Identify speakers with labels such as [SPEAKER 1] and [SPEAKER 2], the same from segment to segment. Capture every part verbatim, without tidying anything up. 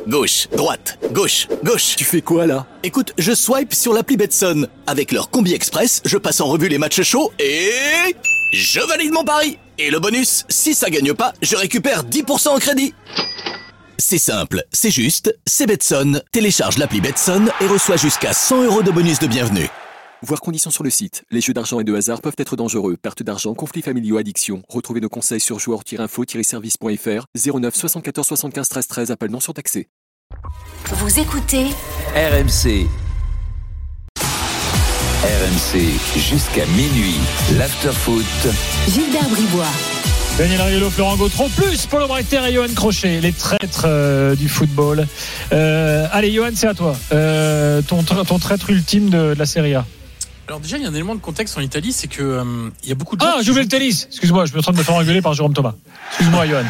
[SPEAKER 1] gauche, droite, gauche, gauche.
[SPEAKER 2] Tu fais quoi là ?
[SPEAKER 1] Écoute, je swipe sur l'appli Betson. Avec leur Combi Express, je passe en revue les matchs chauds et... je valide mon pari. Et le bonus, si ça gagne pas, je récupère dix pour cent en crédit. C'est simple, c'est juste, c'est Betson. Télécharge l'appli Betson et reçois jusqu'à cent euros de bonus de bienvenue.
[SPEAKER 2] Voir conditions sur le site. Les jeux d'argent et de hasard peuvent être dangereux. Perte d'argent, conflits familiaux, addiction. Retrouvez nos conseils sur joueurs tiret info tiret service point f r. zéro neuf soixante-quatorze soixante-quinze treize treize. Appel non surtaxé.
[SPEAKER 3] Vous écoutez
[SPEAKER 4] R M C. R M C jusqu'à minuit. L'afterfoot.
[SPEAKER 3] Gilbert Bribois.
[SPEAKER 5] Daniel Riolo, Florent Gautron, plus Paulo Breiter et Johan Crochet, les traîtres euh, du football. Euh, allez, Johan, c'est à toi. Euh, ton, ton traître ultime de, de la Serie A.
[SPEAKER 6] Alors déjà, il y a un élément de contexte en Italie, c'est que euh, il y a beaucoup de gens.
[SPEAKER 5] Ah, j'ai oublié le tennis. Excuse-moi, je suis en train de me faire engueuler par Jérôme Thomas. Excuse-moi, Johan.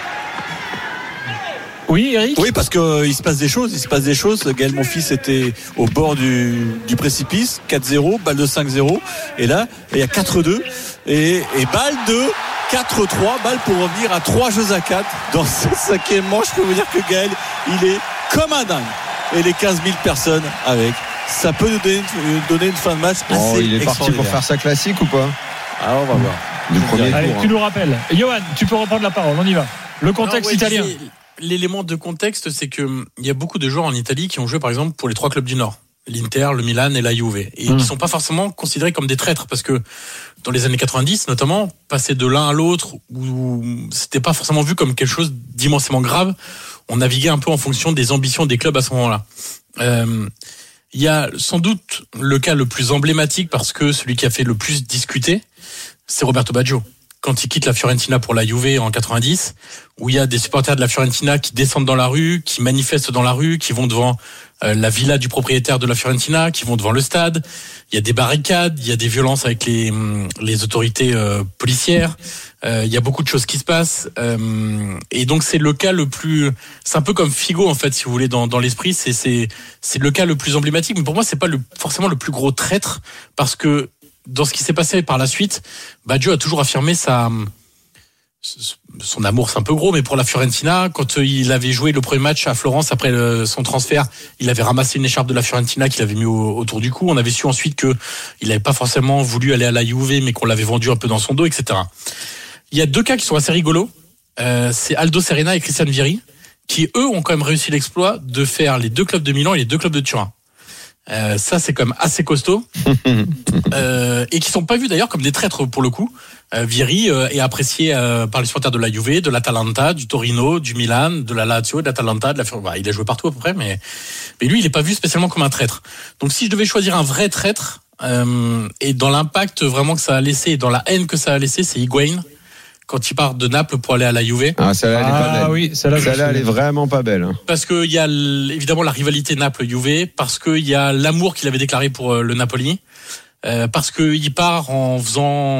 [SPEAKER 5] Oui, Eric.
[SPEAKER 7] Oui, parce qu'il euh, se passe des choses. Il se passe des choses. Gaël Monfils était au bord du, du précipice. quatre zéro, balle de cinq zéro. Et là, il y a quatre deux. Et, et balle de quatre trois. Balle pour revenir à trois jeux à quatre. Dans ce cinquième manche, je peux vous dire que Gaël, il est comme un dingue. Et les quinze mille personnes avec. Ça peut nous donner, nous donner une fin de match assez
[SPEAKER 8] oh, il est parti pour faire sa classique ou pas?
[SPEAKER 7] Ah, on va voir.
[SPEAKER 8] Du premier
[SPEAKER 5] Allez,
[SPEAKER 8] tour,
[SPEAKER 5] tu
[SPEAKER 8] hein.
[SPEAKER 5] nous rappelles. Johan, tu peux reprendre la parole. On y va. Le contexte
[SPEAKER 6] Alors, ouais,
[SPEAKER 5] italien.
[SPEAKER 6] L'élément de contexte, c'est que il y a beaucoup de joueurs en Italie qui ont joué, par exemple, pour les trois clubs du Nord, l'Inter, le Milan et la Juve, et mmh. qui sont pas forcément considérés comme des traîtres, parce que dans les années quatre-vingt-dix, notamment, passer de l'un à l'autre, où c'était pas forcément vu comme quelque chose d'immensément grave, on naviguait un peu en fonction des ambitions des clubs à ce moment-là. Euh, il y a sans doute le cas le plus emblématique, parce que celui qui a fait le plus discuter, c'est Roberto Baggio. Quand il quitte la Fiorentina pour la Juve en quatre-vingt-dix, où il y a des supporters de la Fiorentina qui descendent dans la rue, qui manifestent dans la rue, qui vont devant euh, la villa du propriétaire de la Fiorentina, qui vont devant le stade. Il y a des barricades, il y a des violences avec les les autorités euh, policières. Euh, il y a beaucoup de choses qui se passent. Euh, et donc c'est le cas le plus, c'est un peu comme Figo en fait, si vous voulez, dans dans l'esprit. C'est c'est c'est le cas le plus emblématique. Mais pour moi, c'est pas le forcément le plus gros traître, parce que dans ce qui s'est passé par la suite, Baggio a toujours affirmé sa, son amour, c'est un peu gros, mais pour la Fiorentina, quand il avait joué le premier match à Florence après le, son transfert, il avait ramassé une écharpe de la Fiorentina qu'il avait mis au, autour du cou. On avait su ensuite que il n'avait pas forcément voulu aller à la Juve, mais qu'on l'avait vendu un peu dans son dos, et cetera. Il y a deux cas qui sont assez rigolos. Euh, c'est Aldo Serena et Christian Vieri, qui eux ont quand même réussi l'exploit de faire les deux clubs de Milan et les deux clubs de Turin. Euh, ça c'est quand même assez costaud euh, et qui sont pas vus d'ailleurs comme des traîtres pour le coup. euh, Vieri euh, est apprécié euh, par les supporters de la Juve, de l'Atalanta, du Torino, du Milan, de la Lazio, de l'Atalanta, de la bah, il a joué partout à peu près, mais mais lui il est pas vu spécialement comme un traître. Donc si je devais choisir un vrai traître, euh, et dans l'impact vraiment que ça a laissé et dans la haine que ça a laissé, c'est Higuaín quand il part de Naples pour aller à la Juve.
[SPEAKER 8] Ah, celle-là, elle est
[SPEAKER 5] Ah,
[SPEAKER 8] pas belle.
[SPEAKER 5] oui, celle-là,
[SPEAKER 8] Celle-là, elle est vraiment pas belle.
[SPEAKER 6] Parce qu'il y a évidemment la rivalité Naples-Juve, parce qu'il y a l'amour qu'il avait déclaré pour le Napoli, euh, parce qu'il part en faisant,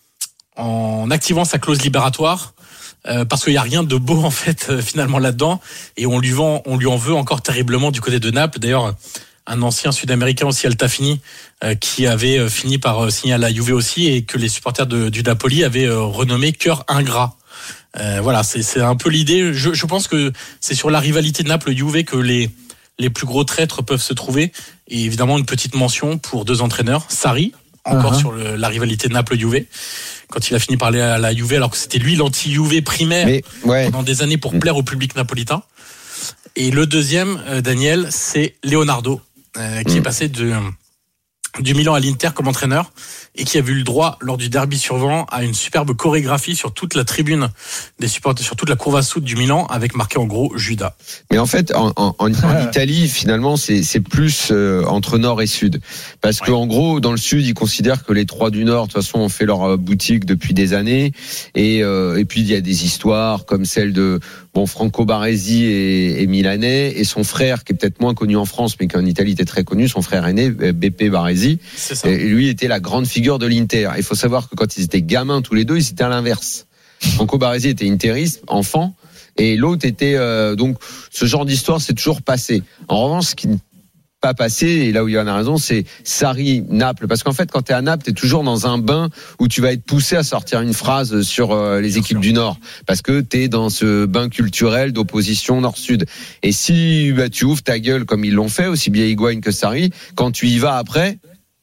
[SPEAKER 6] en activant sa clause libératoire, euh, parce qu'il y a rien de beau en fait euh, finalement là-dedans, et on lui vend, on lui en veut encore terriblement du côté de Naples. D'ailleurs, un ancien Sud-Américain aussi, Altafini, euh, qui avait euh, fini par euh, signer à la Juve aussi, et que les supporters de, du Napoli avaient euh, renommé cœur ingrat. Euh, voilà, c'est, c'est un peu l'idée. Je, je pense que c'est sur la rivalité de Naples-Juve que les les plus gros traîtres peuvent se trouver. Et évidemment, une petite mention pour deux entraîneurs. Sarri, encore uh-huh. sur le, la rivalité de Naples-Juve, quand il a fini par aller à la Juve, alors que c'était lui l'anti-Juve primaire Mais, ouais. pendant des années pour plaire au public napolitain. Et le deuxième, euh, Daniel, c'est Leonardo, euh, qui mmh. est passé de du Milan à l'Inter comme entraîneur, et qui a vu le droit lors du derby suivant à une superbe chorégraphie sur toute la tribune des supporters, sur toute la courbe à soude du Milan, avec marqué en gros Judas.
[SPEAKER 8] Mais en fait, en, en, en, en Italie, finalement, c'est, c'est plus euh, entre nord et sud, parce ouais. que en gros, dans le sud, ils considèrent que les trois du nord, de toute façon, ont fait leur boutique depuis des années, et euh, et puis il y a des histoires comme celle de bon Franco Baresi et, et Milanais, et son frère qui est peut-être moins connu en France, mais qui en Italie était très connu, son frère aîné Beppe Baresi.
[SPEAKER 6] C'est ça.
[SPEAKER 8] Et lui était la grande figure de l'Inter. Il faut savoir que quand ils étaient gamins tous les deux, ils étaient à l'inverse. Franco Baresi était interiste, enfant, et l'autre était euh, donc ce genre d'histoire s'est toujours passé. En revanche, ce qui pas passé, et là où Johan a raison, c'est Sarri, Naples. Parce qu'en fait, quand t'es à Naples, t'es toujours dans un bain où tu vas être poussé à sortir une phrase sur euh, les équipes du Nord. Parce que t'es dans ce bain culturel d'opposition Nord-Sud. Et si bah, tu ouvres ta gueule comme ils l'ont fait, aussi bien Higuaín que Sarri, quand tu y vas après,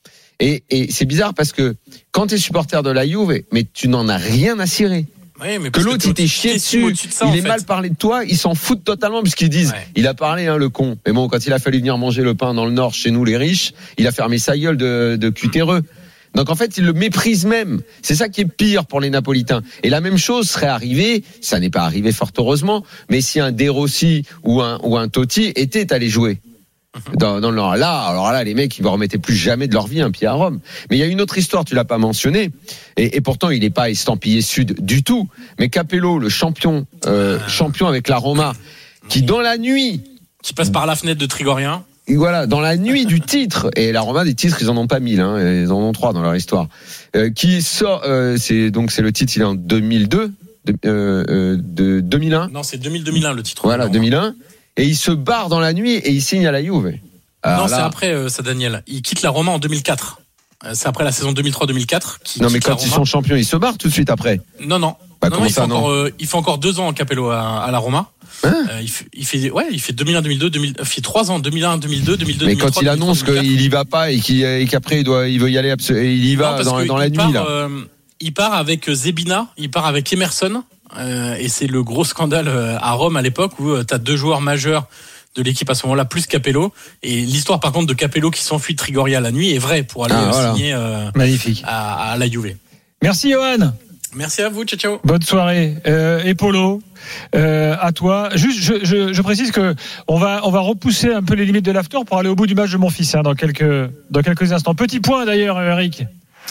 [SPEAKER 8] et, et c'est bizarre parce que quand t'es supporter de la Juve, mais tu n'en as rien à cirer.
[SPEAKER 6] Oui, mais
[SPEAKER 8] que l'autre il t'est chié dessus, de ça, il est fait. mal parlé de toi, ils s'en foutent totalement puisqu'ils disent, ouais. il a parlé hein, le con. Mais bon, quand il a fallu venir manger le pain dans le Nord chez nous les riches, il a fermé sa gueule de, de cutéreux. Donc en fait, il le méprise même. C'est ça qui est pire pour les Napolitains. Et la même chose serait arrivée, ça n'est pas arrivé fort heureusement, mais si un De Rossi ou un ou un Totti était allé jouer. Dans, dans le là, alors là, les mecs, ils ne remettaient plus jamais de leur vie un pied à Rome. Mais il y a une autre histoire, tu l'as pas mentionné, et, et pourtant il n'est pas estampillé sud du tout. Mais Capello, le champion, euh, champion avec la Roma, qui dans la nuit,
[SPEAKER 6] qui passe par la fenêtre de Trigorien.
[SPEAKER 8] Et voilà, dans la nuit du titre, et la Roma des titres, ils en ont pas mille, hein, ils en ont trois dans leur histoire. Euh, qui sort, euh, c'est donc c'est le titre, il est en deux mille deux, de, euh, de deux mille un.
[SPEAKER 6] Non, c'est deux mille deux mille un le titre.
[SPEAKER 8] Voilà, deux mille un. Et il se barre dans la nuit et il signe à la Juve.
[SPEAKER 6] Alors non, là, c'est après euh, ça, Daniel. Il quitte la Roma en deux mille quatre. Euh, c'est après la saison deux mille trois deux mille quatre.
[SPEAKER 8] Qui non, mais quand ils sont champions, ils se barrent tout de suite après.
[SPEAKER 6] Non, non.
[SPEAKER 8] Bah,
[SPEAKER 6] non,
[SPEAKER 8] comment
[SPEAKER 6] non,
[SPEAKER 8] ça,
[SPEAKER 6] il, fait
[SPEAKER 8] non
[SPEAKER 6] encore, euh, il fait encore deux ans en Capello à, à la Roma.
[SPEAKER 8] Hein
[SPEAKER 6] euh, il, fait, il fait, ouais, il fait deux mille un deux mille deux, deux mille, il fait trois ans, deux mille un deux mille deux, deux mille deux.
[SPEAKER 8] Mais
[SPEAKER 6] deux mille trois,
[SPEAKER 8] quand il annonce qu'il y va pas et, qu'il, et qu'après il doit, il veut y aller, il y va non, dans, dans la
[SPEAKER 6] part,
[SPEAKER 8] nuit là.
[SPEAKER 6] Euh, il part avec Zebina, il part avec Emerson, euh, et c'est le gros scandale à Rome à l'époque où euh, t'as deux joueurs majeurs de l'équipe à ce moment-là, plus Capello. Et l'histoire, par contre, de Capello qui s'enfuit de Trigoria la nuit est vraie pour aller ah, voilà. signer euh,
[SPEAKER 5] Magnifique.
[SPEAKER 6] À, à la Juve.
[SPEAKER 5] Merci, Johan.
[SPEAKER 6] Merci à vous. Ciao, ciao.
[SPEAKER 5] Bonne soirée. Euh, et Polo, euh, à toi. Juste, je, je, je précise que on va, on va repousser un peu les limites de l'after pour aller au bout du match de mon fils hein, dans quelques, dans quelques instants. Petit point d'ailleurs, Eric.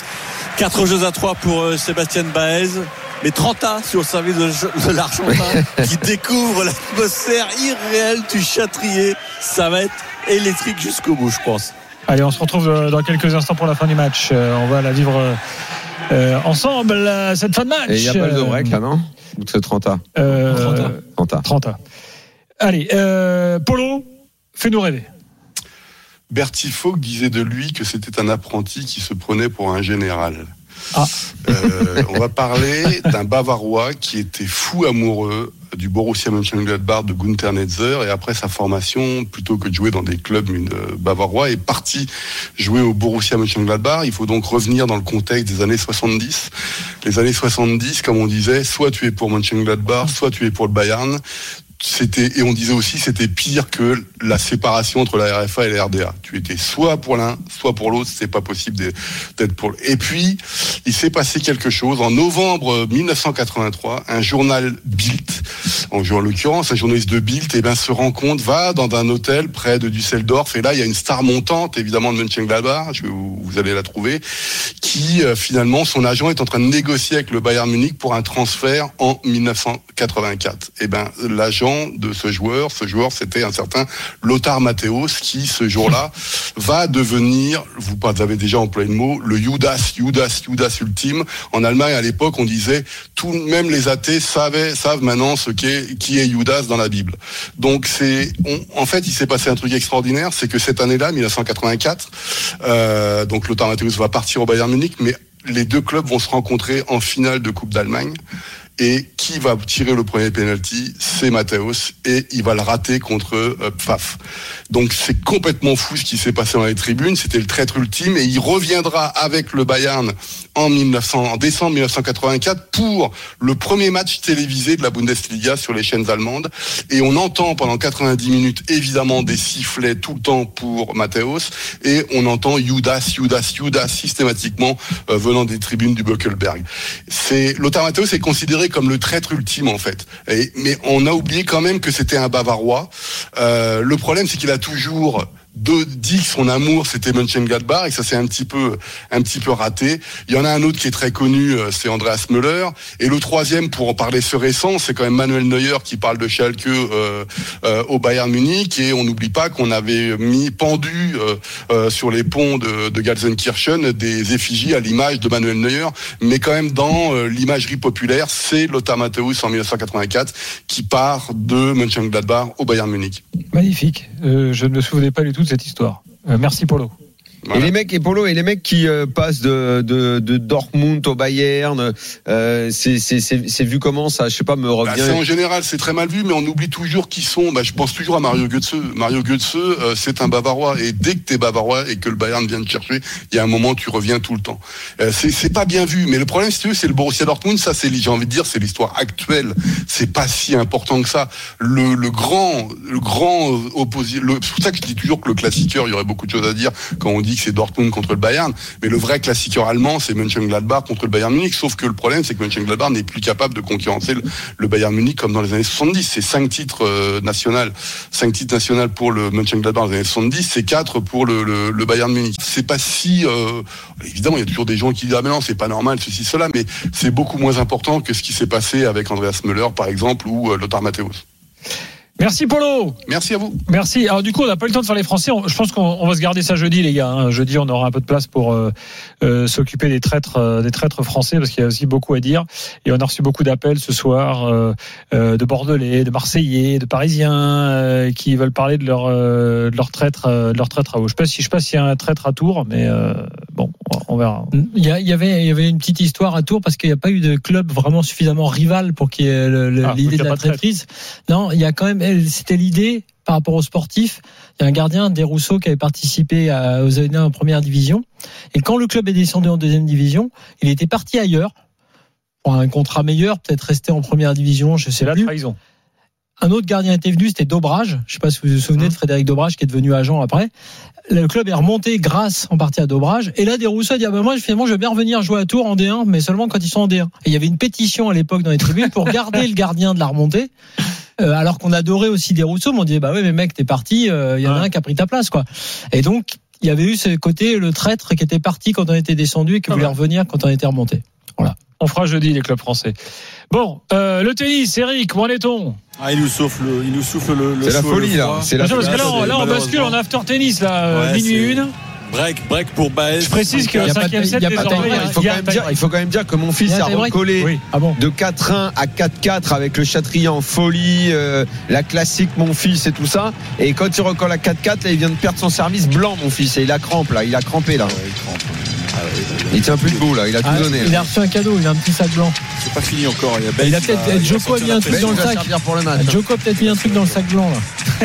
[SPEAKER 7] Quatre jeux à trois pour euh, Sébastien Baez. Mais trente ans sur le service de, de l'Argentin qui découvre l'atmosphère irréelle du Châtrier. Ça va être électrique jusqu'au bout, je pense.
[SPEAKER 5] Allez, on se retrouve dans quelques instants pour la fin du match. Euh, on va la vivre euh, ensemble, la, cette fin de match.
[SPEAKER 8] Et il n'y a pas de break là, non ? Ou c'est trente ans
[SPEAKER 5] euh,
[SPEAKER 8] trente ans.
[SPEAKER 5] trente ans. Allez, euh, Polo, fais-nous rêver.
[SPEAKER 9] Bertie Fogg disait de lui que c'était un apprenti qui se prenait pour un général.
[SPEAKER 5] Ah.
[SPEAKER 9] Euh, on va parler d'un Bavarois qui était fou amoureux du Borussia Mönchengladbach de Günther Netzer, et après sa formation, plutôt que de jouer dans des clubs une, euh, bavarois, est parti jouer au Borussia Mönchengladbach. Il faut donc revenir dans le contexte des années soixante-dix. Les années soixante-dix, comme on disait, soit tu es pour Mönchengladbach, soit tu es pour le Bayern. C'était, et on disait aussi, c'était pire que la séparation entre la R F A et la R D A. Tu étais soit pour l'un, soit pour l'autre, c'est pas possible d'être pour l'autre. Et puis, il s'est passé quelque chose. En novembre dix-neuf cent quatre-vingt-trois, un journal Bild, en l'occurrence, un journaliste de Bild, eh ben, se rend compte, va dans un hôtel près de Düsseldorf, et là, il y a une star montante, évidemment, de Mönchengladbach, je, vous, vous allez la trouver, qui, euh, finalement, son agent est en train de négocier avec le Bayern Munich pour un transfert en dix-neuf cent quatre-vingt-quatre. Eh ben, l'agent de ce joueur, ce joueur c'était un certain Lothar Matthäus qui ce jour-là va devenir, vous avez déjà employé le mot, le Judas, Judas, Judas ultime. En Allemagne à l'époque on disait, tout, même les athées savaient, savent maintenant ce qu'est, qui est Judas dans la Bible. Donc c'est, on, en fait il s'est passé un truc extraordinaire, c'est que cette année-là, dix-neuf cent quatre-vingt-quatre, euh, donc Lothar Matthäus va partir au Bayern Munich, mais les deux clubs vont se rencontrer en finale de Coupe d'Allemagne. Et qui va tirer le premier penalty, c'est Matthäus, et il va le rater contre euh, Pfaff. Donc c'est complètement fou ce qui s'est passé dans les tribunes, c'était le traître ultime, et il reviendra avec le Bayern en, mille neuf cents, en décembre dix-neuf cent quatre-vingt-quatre pour le premier match télévisé de la Bundesliga sur les chaînes allemandes, et on entend pendant quatre-vingt-dix minutes évidemment des sifflets tout le temps pour Matthäus, et on entend Judas, Judas, Judas systématiquement euh, venant des tribunes du Böckelberg. C'est, Lothar Matthäus est considéré comme le traître ultime en fait. Et, mais on a oublié quand même que c'était un Bavarois. Euh, le problème c'est qu'il a toujours de, dit que son amour c'était Mönchengladbach et que ça s'est un petit peu un petit peu raté. Il y en a un autre qui est très connu, c'est Andreas Müller, et le troisième, pour en parler ce récent, c'est quand même Manuel Neuer qui parle de Schalke euh, euh, au Bayern Munich, et on n'oublie pas qu'on avait mis pendu euh, euh, sur les ponts de, de Gelsenkirchen des effigies à l'image de Manuel Neuer, mais quand même dans euh, l'imagerie populaire, c'est Lothar Matthäus en dix-neuf cent quatre-vingt-quatre qui part de Mönchengladbach au Bayern Munich.
[SPEAKER 5] Magnifique. Euh, je ne me souvenais pas du tout toute cette histoire. Euh, merci Polo.
[SPEAKER 8] Voilà. Et les mecs, et Polo, et les mecs qui euh, passent de, de, de Dortmund au Bayern, euh, c'est, c'est, c'est, c'est vu comment ça? Je sais pas, me revient.
[SPEAKER 9] Bah, c'est en général, c'est très mal vu, mais on oublie toujours qui sont. Bah, je pense toujours à Mario Götze. Mario Götze, euh, c'est un Bavarois, et dès que t'es Bavarois et que le Bayern vient te chercher, il y a un moment, tu reviens tout le temps. Euh, c'est, c'est pas bien vu, mais le problème, si tu veux, c'est le Borussia Dortmund. Ça, c'est, j'ai envie de dire, c'est l'histoire actuelle. C'est pas si important que ça. Le, le grand, le grand opposé. Le, c'est pour ça que je dis toujours que le classiqueur, il y aurait beaucoup de choses à dire quand on dit que c'est Dortmund contre le Bayern, mais le vrai classiqueur allemand, c'est Mönchengladbach contre le Bayern Munich. Sauf que le problème, c'est que Mönchengladbach n'est plus capable de concurrencer le, le Bayern Munich comme dans les années soixante-dix. C'est cinq titres euh, nationaux, cinq titres nationaux pour le Mönchengladbach dans les années soixante-dix, c'est quatre pour le, le, le Bayern Munich. C'est pas si euh, évidemment, il y a toujours des gens qui disent ah mais non, c'est pas normal ceci cela, mais c'est beaucoup moins important que ce qui s'est passé avec Andreas Müller par exemple ou euh, Lothar Matthäus.
[SPEAKER 5] Merci Polo.
[SPEAKER 9] Merci à vous.
[SPEAKER 5] Merci. Alors du coup, on n'a pas eu le temps de faire les Français. Je pense qu'on on va se garder ça jeudi, les gars. Hein. Jeudi, on aura un peu de place pour euh, euh, s'occuper des traîtres, euh, des traîtres français, parce qu'il y a aussi beaucoup à dire. Et on a reçu beaucoup d'appels ce soir euh, euh, de Bordelais, de Marseillais, de Parisiens euh, qui veulent parler de leur euh, de leur traître, euh, de leur traître à eux. Je sais pas si je sais pas s'il y a un traître à Tours, mais euh, bon, on verra.
[SPEAKER 10] Il y, a, il y avait il y avait une petite histoire à Tours parce qu'il n'y a pas eu de club vraiment suffisamment rival pour qu'il y ait le, le, ah, l'idée de la traîtrise. Non, il y a quand même. C'était l'idée par rapport aux sportifs. Il y a un gardien, Desrousseaux, qui avait participé à, aux A N A en première division. Et quand le club est descendu en deuxième division, il était parti ailleurs pour un contrat meilleur, peut-être rester en première division, je sais
[SPEAKER 5] C'est
[SPEAKER 10] plus.
[SPEAKER 5] la trahison.
[SPEAKER 10] Un autre gardien était venu, c'était Dobrage. Je ne sais pas si vous vous souvenez de Frédéric Dobrage, qui est devenu agent après. Le club est remonté grâce en partie à Dobrage. Et là, Desrousseaux a dit ah ben moi, finalement, je veux bien revenir jouer à Tours en D un, mais seulement quand ils sont en D un. Et il y avait une pétition à l'époque dans les tribunes pour garder le gardien de la remontée. Euh, alors qu'on adorait aussi Desrousseaux, mais on disait bah ouais mais mec t'es parti, il euh, y en a ouais. un qui a pris ta place quoi. Et donc il y avait eu ce côté le traître qui était parti quand on était descendu et qui ah voulait ouais. revenir quand on était remonté. Voilà.
[SPEAKER 5] On fera jeudi les clubs français. Bon, euh, le tennis, Eric, où en est-on?
[SPEAKER 7] Ah, il nous souffle, il nous souffle le. le
[SPEAKER 8] c'est la folie là. C'est la
[SPEAKER 5] parce que là, on, là on bascule en after tennis là, ouais, minuit une.
[SPEAKER 7] Break, break pour Baez.
[SPEAKER 5] Je précise que le cinquième set,
[SPEAKER 8] il faut quand même dire, il faut quand même dire que mon fils a recollé oui. ah bon. de quatre un à quatre quatre avec le Châtrian folie, euh, la classique mon fils et tout ça. Et quand il recolle à quatre quatre, là, il vient de perdre son service blanc, mon fils, et il a crampe là, il a crampé là. Ouais, il crampe. Ah ouais, il, il tient plus debout là, il a ah, tout donné.
[SPEAKER 10] Il a reçu un cadeau, il a un petit sac blanc.
[SPEAKER 7] C'est pas fini encore. Il, y a Baez,
[SPEAKER 10] il a peut-être, il a, Joko a mis un truc dans le sac.
[SPEAKER 8] Pour le match,
[SPEAKER 10] Joko a peut-être mis un truc dans le sac blanc là.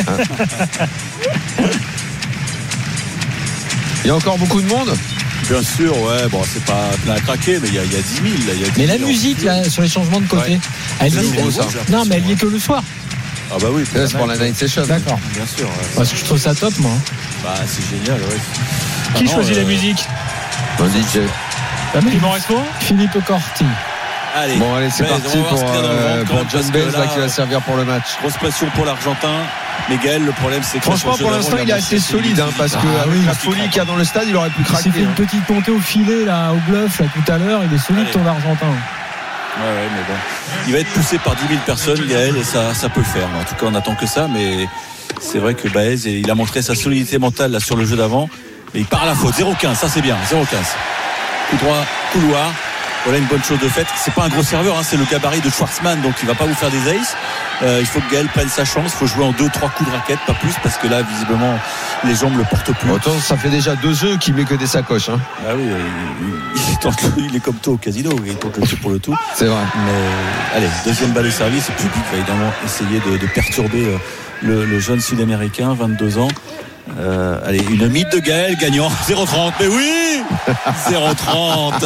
[SPEAKER 8] Il y a encore beaucoup de monde?
[SPEAKER 7] Bien sûr, ouais, bon, c'est pas plein à craquer, mais il y a, il y a dix mille. Là, il y a dix
[SPEAKER 10] mais la musique, là, sur les changements de côté, ouais. elle
[SPEAKER 8] c'est
[SPEAKER 10] est
[SPEAKER 8] gros, ça.
[SPEAKER 10] Non, mais elle y est que le soir.
[SPEAKER 7] Ah, bah oui,
[SPEAKER 8] c'est, c'est pour la night session.
[SPEAKER 10] D'accord.
[SPEAKER 7] Bien sûr. Ouais.
[SPEAKER 10] Parce que je trouve ça top, moi.
[SPEAKER 7] Bah, c'est génial, ouais.
[SPEAKER 5] Qui
[SPEAKER 7] ah, non,
[SPEAKER 5] choisit
[SPEAKER 7] euh...
[SPEAKER 5] la musique?
[SPEAKER 8] Le D J.
[SPEAKER 5] Clément Respo?
[SPEAKER 10] Philippe Corti.
[SPEAKER 8] Allez, bon, allez, c'est Baez, parti pour, euh, pour John Baez là, qui va servir pour le match.
[SPEAKER 7] Grosse pression pour l'Argentin. Mais Gaël, le problème, c'est que
[SPEAKER 8] franchement, pour l'instant, il est assez solide, hein, parce que ah, avec oui, la folie qu'il y a dans le stade, il aurait pu craquer.
[SPEAKER 10] Il s'est fait une petite montée au filet, là, au bluff, là, tout à l'heure. Il est solide, allez. Ton Argentin.
[SPEAKER 7] Ouais, ouais, mais bon. Il va être poussé par dix mille personnes, Gaël, et ça, ça peut le faire. En tout cas, on attend que ça, mais c'est vrai que Baez, il a montré sa solidité mentale, là, sur le jeu d'avant. Mais il part à la faute. zéro quinze, ça c'est bien. zéro quinze. Coup droit, couloir. Voilà une bonne chose de fait. C'est pas un gros serveur, hein, c'est le gabarit de Schwartzmann, donc il va pas vous faire des aces. Euh, il faut que Gaël prenne sa chance. Il faut jouer en deux, trois coups de raquette, pas plus, parce que là, visiblement, les jambes le portent plus.
[SPEAKER 8] Autant, ça fait déjà deux jeux qu'il met que des sacoches. Hein.
[SPEAKER 7] Ah oui, il, il, tente, il est comme toi au casino, il tente le tout pour le tout.
[SPEAKER 8] C'est vrai.
[SPEAKER 7] Mais allez, deuxième balle de service, le public va évidemment essayer de, de perturber le, le jeune Sud-Américain, vingt-deux ans. Euh, allez, une mythe de Gaël gagnant zéro trente. Mais oui, zéro trente.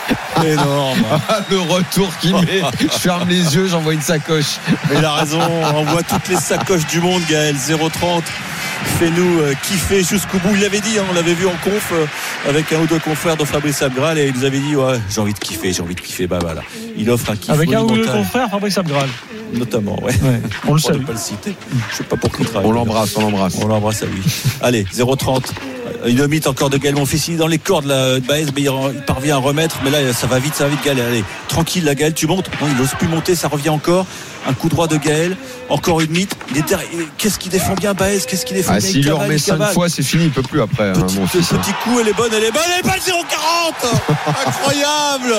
[SPEAKER 7] Énorme.
[SPEAKER 8] Le retour qu'il met. Je ferme les yeux, j'envoie une sacoche.
[SPEAKER 7] Mais il a raison, on voit toutes les sacoches du monde, Gaël. zéro trente. Fais-nous euh, kiffer jusqu'au bout. Il l'avait dit, hein, on l'avait vu en conf euh, avec un ou deux confrères de Fabrice Abgral et il nous avait dit ouais, j'ai envie de kiffer, j'ai envie de kiffer. Bah voilà. Il offre un kiff
[SPEAKER 5] avec un ou deux confrères Fabrice Abgral.
[SPEAKER 7] Notamment, ouais.
[SPEAKER 5] ouais on le salue.
[SPEAKER 7] Pas le citer. Je sais pas pour qui il travaille.
[SPEAKER 8] On l'embrasse, on l'embrasse.
[SPEAKER 7] On l'embrasse à lui. Allez, zéro trente. Une mythe encore de Gaël Monfils, il est dans les cordes là, Baez, mais il parvient à remettre, mais là ça va vite, ça va vite Gaël. Allez, tranquille la Gaël, tu montes. Non, il n'ose plus monter, ça revient encore. Un coup droit de Gaël, encore une mythe. Il est derrière. Qu'est-ce qu'il défend bien Baez, qu'est-ce qu'il défend
[SPEAKER 8] ah,
[SPEAKER 7] bien.
[SPEAKER 8] S'il le remet cinq fois, c'est fini, il peut plus après.
[SPEAKER 7] Petit,
[SPEAKER 8] hein, mon fils,
[SPEAKER 7] petit coup, elle est bonne, elle est bonne, elle est bonne, zéro quarante. Incroyable.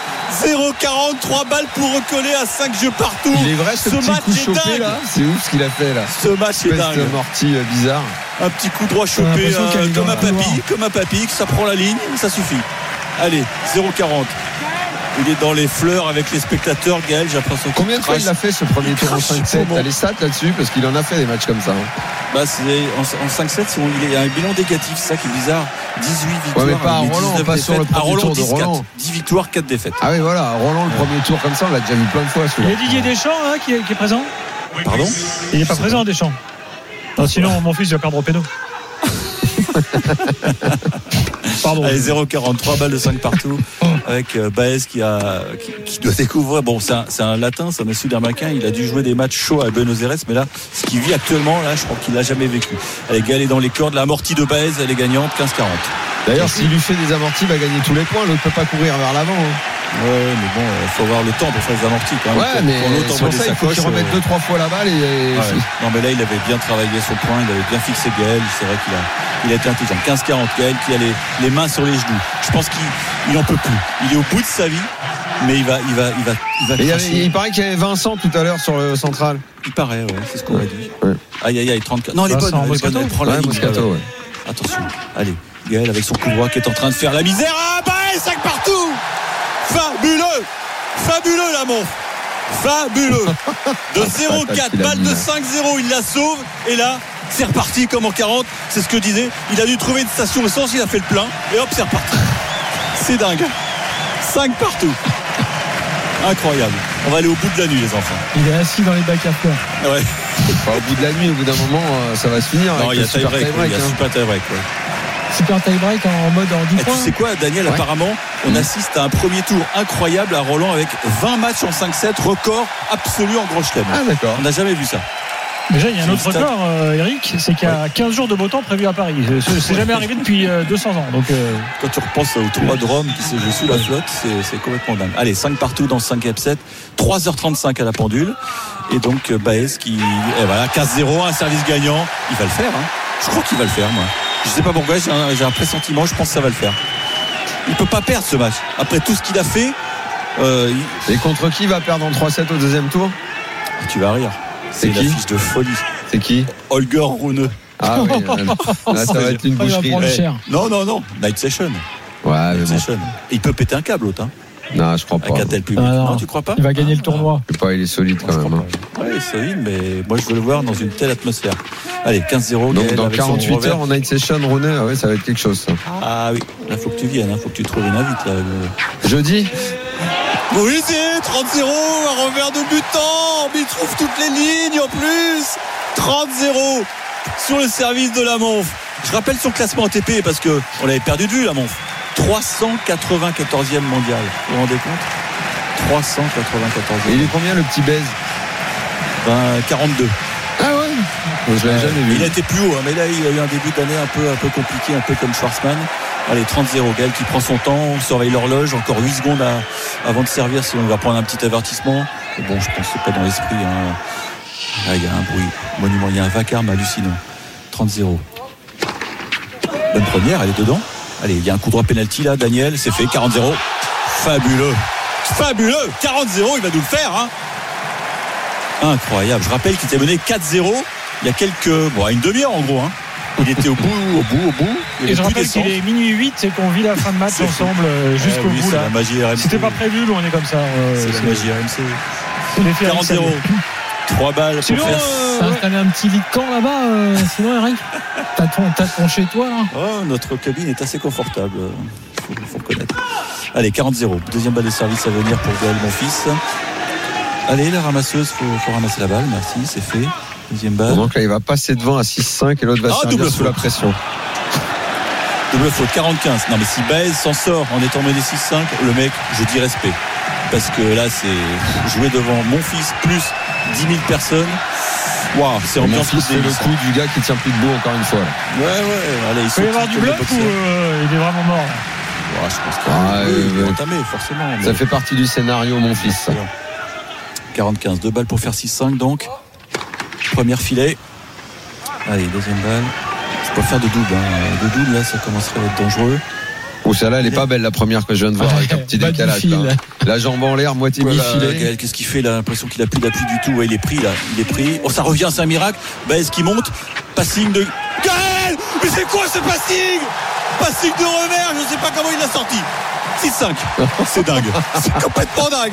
[SPEAKER 7] zéro quarante, trois balles pour recoller à cinq jeux partout.
[SPEAKER 8] Il est vrai ce, ce petit
[SPEAKER 7] match
[SPEAKER 8] coup chopé là, c'est ouf ce qu'il a fait là.
[SPEAKER 7] Ce match est dingue.
[SPEAKER 8] Morty bizarre.
[SPEAKER 7] un petit coup droit chopé euh, comme un papy, comme un papy, que ça prend la ligne, ça suffit. Allez, zéro quarante. Il est dans les fleurs avec les spectateurs, Gaël, j'ai l'impression.
[SPEAKER 8] Combien de fois il a fait ce premier tour en cinq sept? T'as les stats là-dessus parce qu'il en a fait des matchs comme ça. Hein.
[SPEAKER 7] Bah c'est en, en cinq sept, il a un bilan négatif, c'est ça qui est bizarre. dix-huit victoires.
[SPEAKER 8] Ouais, mais pas à Roland, pas sur le premier
[SPEAKER 7] Roland,
[SPEAKER 8] tour de Roland.
[SPEAKER 7] dix victoires, quatre défaites.
[SPEAKER 8] Ah oui, voilà, Roland le premier tour comme ça, on l'a déjà vu plein de fois.
[SPEAKER 5] Il y a Didier Deschamps là, qui, est, qui est présent.
[SPEAKER 7] Pardon?
[SPEAKER 5] Il n'est pas présent, Deschamps. Non, sinon mon fils va perdre au péno.
[SPEAKER 7] Pardon. Allez, zéro quarante-trois balles de cinq partout avec euh, Baez qui, a, qui, qui doit découvrir. Bon, c'est un, c'est un latin, c'est un sud-américain. Il a dû jouer des matchs chauds à Buenos Aires, mais là, ce qu'il vit actuellement, là, je crois qu'il l'a jamais vécu. Allez, Gaël est dans les cordes. L'amortie de Baez, elle est gagnante, quinze quarante.
[SPEAKER 8] D'ailleurs, s'il lui fait des amortis, il va gagner tous les points. L'autre ne peut pas courir vers l'avant. Hein.
[SPEAKER 7] Ouais, mais bon, il faut avoir le temps pour faire les amortis quand même.
[SPEAKER 8] Ouais,
[SPEAKER 7] pour,
[SPEAKER 8] mais
[SPEAKER 7] pour l'autre
[SPEAKER 8] c'est pour ça qu'il faut qu'il remette deux, trois fois la balle. Et, et
[SPEAKER 7] ouais. Non, mais là, il avait bien travaillé son point, il avait bien fixé Gaël. C'est vrai qu'il a, il a été intelligent. quinze quarante, Gaël qui a les, les mains sur les genoux. Je pense qu'il il en peut plus. Il est au bout de sa vie, mais il va, il va, il va, il va.
[SPEAKER 8] Il, y avait, il paraît qu'il y avait Vincent tout à l'heure sur le central.
[SPEAKER 7] Il paraît, ouais, c'est ce qu'on
[SPEAKER 8] ouais.
[SPEAKER 7] a dit.
[SPEAKER 8] Ouais.
[SPEAKER 7] Aïe, aïe, aïe, trente-quatre. Non, elle est bonne, elle est bonne, elle prend la
[SPEAKER 8] ouais,
[SPEAKER 7] ligne.
[SPEAKER 8] Moscato, ouais.
[SPEAKER 7] Attention, allez, Gaël avec son coup droit qui est en train de faire la misère. Ah, bah, cinq partout. Fabuleux, fabuleux la montre. Fabuleux. De zéro quatre, balle de cinq zéro, il la sauve. Et là, c'est reparti comme en quarante. C'est ce que je disais. Il a dû trouver une station essence, il a fait le plein. Et hop, c'est reparti. C'est dingue. cinq partout. Incroyable. On va aller au bout de la nuit, les enfants.
[SPEAKER 10] Il est assis dans les bacs à fleurs.
[SPEAKER 7] Ouais.
[SPEAKER 8] Enfin, au bout de la nuit, au bout d'un moment, ça va se finir.
[SPEAKER 7] Non, il y a tie break. Il y a
[SPEAKER 8] hein.
[SPEAKER 7] super tie break. Ouais.
[SPEAKER 10] Super tie break en mode en dix
[SPEAKER 7] et
[SPEAKER 10] points.
[SPEAKER 7] Tu sais quoi, Daniel, ouais. Apparemment, on mmh. assiste à un premier tour incroyable à Roland avec vingt matchs en cinq sept, record absolu en Grand Chelem.
[SPEAKER 8] Ah, d'accord.
[SPEAKER 7] On n'a jamais vu ça.
[SPEAKER 5] Déjà, il y a un autre record, euh, Eric, c'est qu'il y a quinze jours de beau temps prévu à Paris. C'est, c'est jamais arrivé depuis euh, deux cents ans. Donc, euh...
[SPEAKER 7] quand tu repenses au tournoi de Rome qui s'est joué sous la flotte, c'est, c'est complètement dingue. Allez, cinq partout dans le cinquième set, trois heures trente-cinq à la pendule. Et donc, Baez qui, eh voilà, quinze zéro, un service gagnant. Il va le faire, hein. Je crois qu'il va le faire, moi. Je sais pas pourquoi, j'ai un, j'ai un pressentiment, je pense que ça va le faire. Il peut pas perdre ce match. Après tout ce qu'il a fait.
[SPEAKER 8] Euh, il... Et contre qui il va perdre en trois sept au deuxième tour?
[SPEAKER 7] Tu vas rire. C'est, c'est une affiche de folie.
[SPEAKER 8] C'est qui?
[SPEAKER 7] Holger Rune.
[SPEAKER 8] Ah oui, là, ça va être une boucherie.
[SPEAKER 7] Ouais. Non, non, non. Night Session.
[SPEAKER 8] Ouais,
[SPEAKER 7] Night
[SPEAKER 8] mais
[SPEAKER 7] Session.
[SPEAKER 8] bon.
[SPEAKER 7] Il peut péter un câble, l'autre. Hein.
[SPEAKER 8] Non, je crois pas.
[SPEAKER 7] Avec un tel public. Ah, non. non, tu crois pas?
[SPEAKER 10] Il va gagner le tournoi.
[SPEAKER 8] Je sais pas, il est solide quand même.
[SPEAKER 7] Hein. Ouais, il est solide, mais moi je veux le voir dans une telle atmosphère. Allez, quinze zéro.
[SPEAKER 8] Donc dans quarante-huit heures en Night Session, Ronet, ah ouais, ça va être quelque chose. Ça.
[SPEAKER 7] Ah oui, là faut que tu viennes, hein. Faut que tu trouves une invite. Là.
[SPEAKER 8] Jeudi.
[SPEAKER 7] Oui, c'est trente zéro, un revers de butant, mais il trouve toutes les lignes en plus. trente zéro sur le service de la Monf. Je rappelle son classement A T P parce qu'on l'avait perdu de vue, la Monf. trois cent quatre-vingt-quatorzième mondial. Vous vous rendez compte? trois cent quatre-vingt-quatorzième.
[SPEAKER 8] Et il est combien le petit Baez?
[SPEAKER 7] Ben, quarante-deux.
[SPEAKER 8] Ah ouais, je l'avais jamais vu.
[SPEAKER 7] Il a été plus haut, hein, mais là il a eu un début d'année un peu, un peu compliqué, un peu comme Schwarzman. Allez, trente zéro, Gaël qui prend son temps, on surveille l'horloge, encore huit secondes à, avant de servir, sinon on va prendre un petit avertissement. Et bon, je pense que c'est pas dans l'esprit. Hein. Là, il y a un bruit monument, il y a un vacarme hallucinant. trente zéro. Bonne première, elle est dedans. Allez, il y a un coup droit penalty là, Daniel, c'est fait, quarante zéro. Fabuleux. Fabuleux. quarante zéro, il va nous le faire, hein. Incroyable. Je rappelle qu'il était mené quatre zéro il y a quelques, bon, une demi-heure en gros, hein. Il était au bout, au bout, au bout.
[SPEAKER 5] Et je rappelle qu'il est minuit huit et qu'on vit la fin de match c'est ensemble jusqu'au
[SPEAKER 7] eh oui,
[SPEAKER 5] bout
[SPEAKER 7] c'est
[SPEAKER 5] là.
[SPEAKER 7] La magie R M C.
[SPEAKER 5] C'était pas prévu, nous on est comme ça. Euh,
[SPEAKER 7] c'est, c'est la magie R M C. quarante zéro. trois balles pour
[SPEAKER 10] sinon,
[SPEAKER 7] faire.
[SPEAKER 10] Euh, t'as installé un petit lit de camp là-bas, euh, sinon Eric. T'as ton, t'as ton chez toi là.
[SPEAKER 7] Oh, notre cabine est assez confortable. Faut, faut reconnaître. Allez, quarante zéro. Deuxième balle de service à venir pour Gaël, mon fils. Allez, la ramasseuse, faut, faut ramasser la balle. Merci, c'est fait. Deuxième balle.
[SPEAKER 8] Donc là, il va passer devant à six cinq et l'autre va ah, servir sous faute. La pression.
[SPEAKER 7] Double faute, quarante quinze. Non, mais si Baez s'en sort en étant mené six cinq, le mec, je dis respect. Parce que là, c'est jouer devant mon fils plus dix mille personnes. Waouh, c'est ambiance.
[SPEAKER 8] Mon fils fait le coup du gars qui tient plus debout encore une fois. Là.
[SPEAKER 7] Ouais, ouais. Allez, il
[SPEAKER 5] peut y avoir du bluff ou euh, il est vraiment mort là.
[SPEAKER 7] Ouais, je pense qu'il ah, euh, va entamer, forcément. Mais...
[SPEAKER 8] Ça fait partie du scénario, mon fils.
[SPEAKER 7] quarante quinze, deux balles pour faire six cinq donc. Première filet. Allez, deuxième balle. Je peux faire de double. Hein. De double, là, ça commencerait à être dangereux.
[SPEAKER 8] Oh, celle-là, elle est pas belle, la première que je viens de voir, avec un petit décalage. Là. La jambe en l'air, moitié voilà, mi-filet.
[SPEAKER 7] Gaël, qu'est-ce qu'il fait là? L'impression qu'il a plus d'appui du tout. Ouais, il est pris là. Il est pris. Oh, ça revient, c'est un miracle. Baez qui monte. Passing de. Gaël, mais c'est quoi ce passing? Passing de revers, je sais pas comment il l'a sorti. six cinq. C'est dingue. C'est complètement dingue.